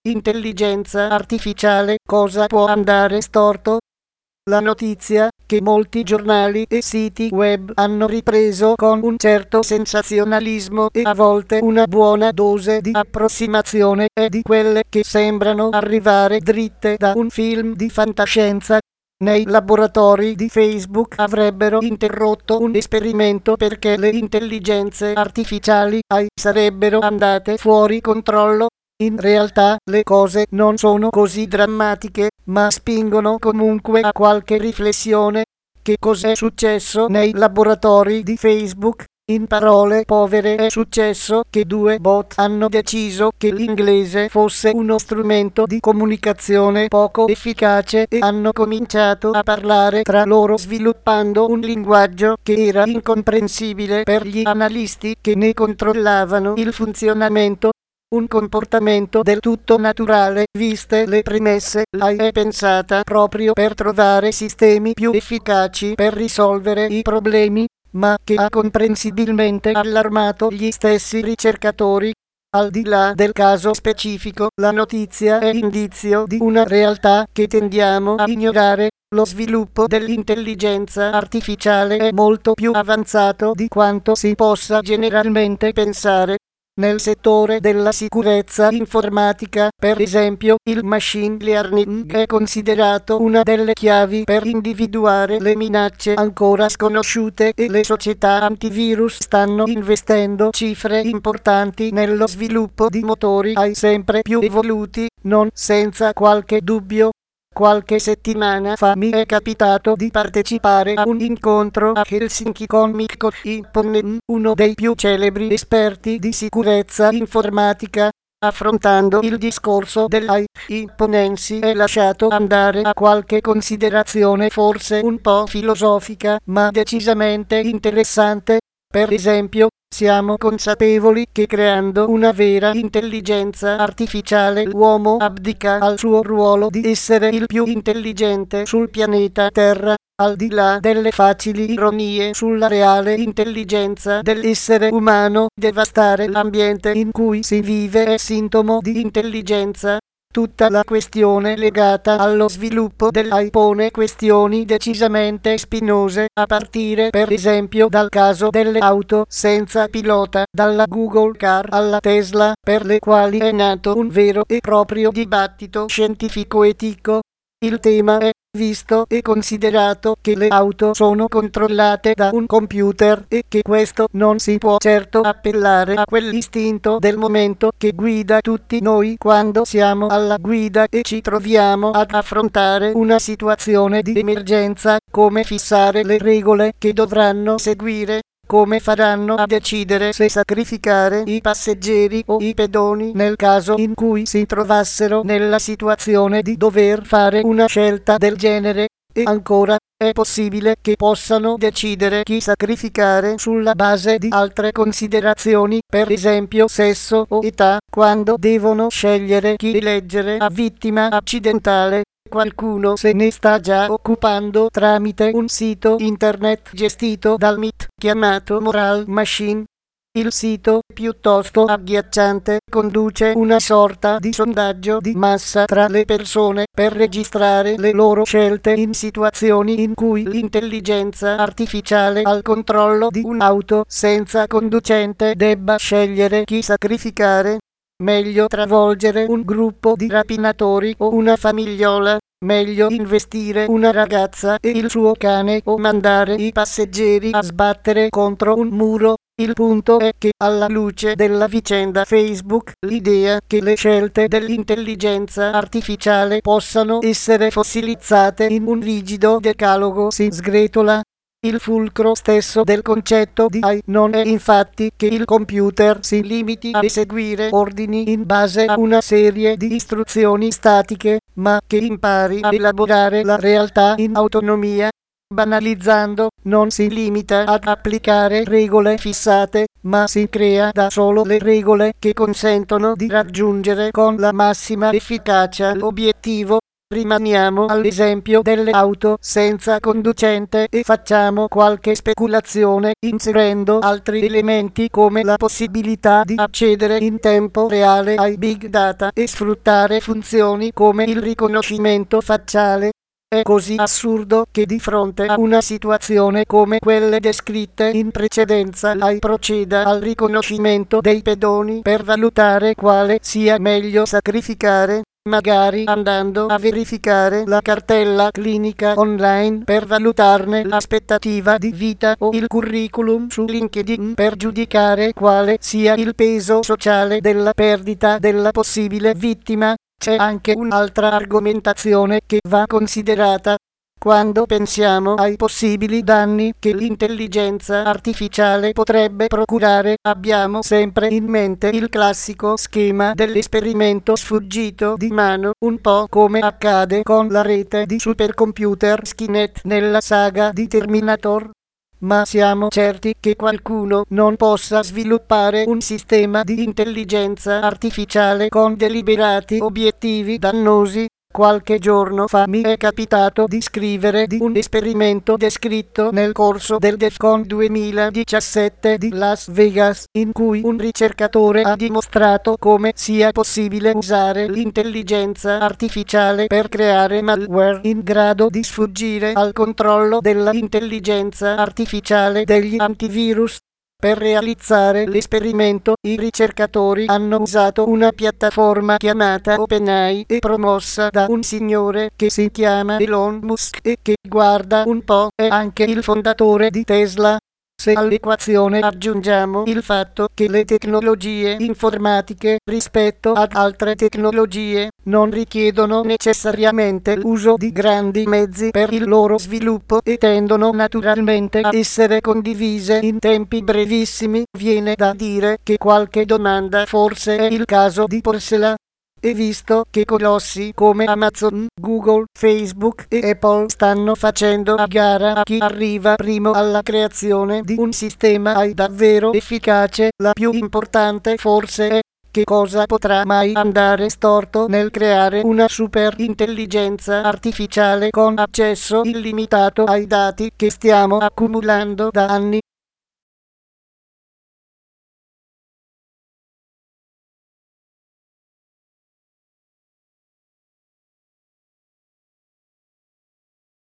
intelligenza artificiale cosa può andare storto? La notizia, che molti giornali e siti web hanno ripreso con un certo sensazionalismo e a volte una buona dose di approssimazione, è di quelle che sembrano arrivare dritte da un film di fantascienza. Nei laboratori di Facebook avrebbero interrotto un esperimento perché le intelligenze artificiali AI sarebbero andate fuori controllo. In realtà le cose non sono così drammatiche, ma spingono comunque a qualche riflessione. Che cos'è successo nei laboratori di Facebook? In parole povere è successo che due bot hanno deciso che l'inglese fosse uno strumento di comunicazione poco efficace e hanno cominciato a parlare tra loro sviluppando un linguaggio che era incomprensibile per gli analisti che ne controllavano il funzionamento. Un comportamento del tutto naturale, viste le premesse. l'AI è pensata proprio per trovare sistemi più efficaci per risolvere i problemi, ma che ha comprensibilmente allarmato gli stessi ricercatori. Al di là del caso specifico, la notizia è indizio di una realtà che tendiamo a ignorare. Lo sviluppo dell'intelligenza artificiale è molto più avanzato di quanto si possa generalmente pensare. Nel settore della sicurezza informatica, per esempio, il machine learning è considerato una delle chiavi per individuare le minacce ancora sconosciute e le società antivirus stanno investendo cifre importanti nello sviluppo di motori AI sempre più evoluti, non senza qualche dubbio. Qualche settimana fa mi è capitato di partecipare a un incontro a Helsinki con Mikko Ipponen, uno dei più celebri esperti di sicurezza informatica. Affrontando il discorso dell'AI, Ipponen si è lasciato andare a qualche considerazione forse un po' filosofica, ma decisamente interessante. Per esempio, siamo consapevoli che creando una vera intelligenza artificiale l'uomo abdica al suo ruolo di essere il più intelligente sul pianeta Terra, al di là delle facili ironie sulla reale intelligenza dell'essere umano. Devastare l'ambiente in cui si vive è sintomo di intelligenza. Tutta la questione legata allo sviluppo dell'AI pone questioni decisamente spinose, a partire per esempio dal caso delle auto senza pilota, dalla Google Car alla Tesla, per le quali è nato un vero e proprio dibattito scientifico-etico. Il tema è, visto e considerato che le auto sono controllate da un computer e che questo non si può certo appellare a quell'istinto del momento che guida tutti noi quando siamo alla guida e ci troviamo ad affrontare una situazione di emergenza, come fissare le regole che dovranno seguire? Come faranno a decidere se sacrificare i passeggeri o i pedoni nel caso in cui si trovassero nella situazione di dover fare una scelta del genere? E ancora, è possibile che possano decidere chi sacrificare sulla base di altre considerazioni, per esempio sesso o età, quando devono scegliere chi eleggere a vittima accidentale? Qualcuno se ne sta già occupando tramite un sito internet gestito dal MIT chiamato Moral Machine. Il sito, piuttosto agghiacciante, conduce una sorta di sondaggio di massa tra le persone per registrare le loro scelte in situazioni in cui l'intelligenza artificiale al controllo di un'auto senza conducente debba scegliere chi sacrificare. Meglio travolgere un gruppo di rapinatori o una famigliola, meglio investire una ragazza e il suo cane o mandare i passeggeri a sbattere contro un muro. Il punto è che, alla luce della vicenda Facebook, l'idea che le scelte dell'intelligenza artificiale possano essere fossilizzate in un rigido decalogo si sgretola. Il fulcro stesso del concetto di AI non è infatti che il computer si limiti a eseguire ordini in base a una serie di istruzioni statiche, ma che impari a elaborare la realtà in autonomia. Banalizzando, non si limita ad applicare regole fissate, ma si crea da solo le regole che consentono di raggiungere con la massima efficacia l'obiettivo. Rimaniamo all'esempio delle auto senza conducente e facciamo qualche speculazione inserendo altri elementi come la possibilità di accedere in tempo reale ai big data e sfruttare funzioni come il riconoscimento facciale. È così assurdo che di fronte a una situazione come quelle descritte in precedenza lei proceda al riconoscimento dei pedoni per valutare quale sia meglio sacrificare, magari andando a verificare la cartella clinica online per valutarne l'aspettativa di vita o il curriculum su LinkedIn per giudicare quale sia il peso sociale della perdita della possibile vittima. C'è anche un'altra argomentazione che va considerata. Quando pensiamo ai possibili danni che l'intelligenza artificiale potrebbe procurare, abbiamo sempre in mente il classico schema dell'esperimento sfuggito di mano, un po' come accade con la rete di supercomputer Skynet nella saga di Terminator. Ma siamo certi che qualcuno non possa sviluppare un sistema di intelligenza artificiale con deliberati obiettivi dannosi. Qualche giorno fa mi è capitato di scrivere di un esperimento descritto nel corso del DEFCON 2017 di Las Vegas, in cui un ricercatore ha dimostrato come sia possibile usare l'intelligenza artificiale per creare malware in grado di sfuggire al controllo della intelligenza artificiale degli antivirus. Per realizzare l'esperimento, i ricercatori hanno usato una piattaforma chiamata OpenAI e promossa da un signore che si chiama Elon Musk e che, guarda un po', è anche il fondatore di Tesla. Se all'equazione aggiungiamo il fatto che le tecnologie informatiche rispetto ad altre tecnologie non richiedono necessariamente l'uso di grandi mezzi per il loro sviluppo e tendono naturalmente a essere condivise in tempi brevissimi, viene da dire che qualche domanda forse è il caso di porsela. E visto che colossi come Amazon, Google, Facebook e Apple stanno facendo a gara a chi arriva primo alla creazione di un sistema AI davvero efficace, la più importante forse è: che cosa potrà mai andare storto nel creare una super intelligenza artificiale con accesso illimitato ai dati che stiamo accumulando da anni?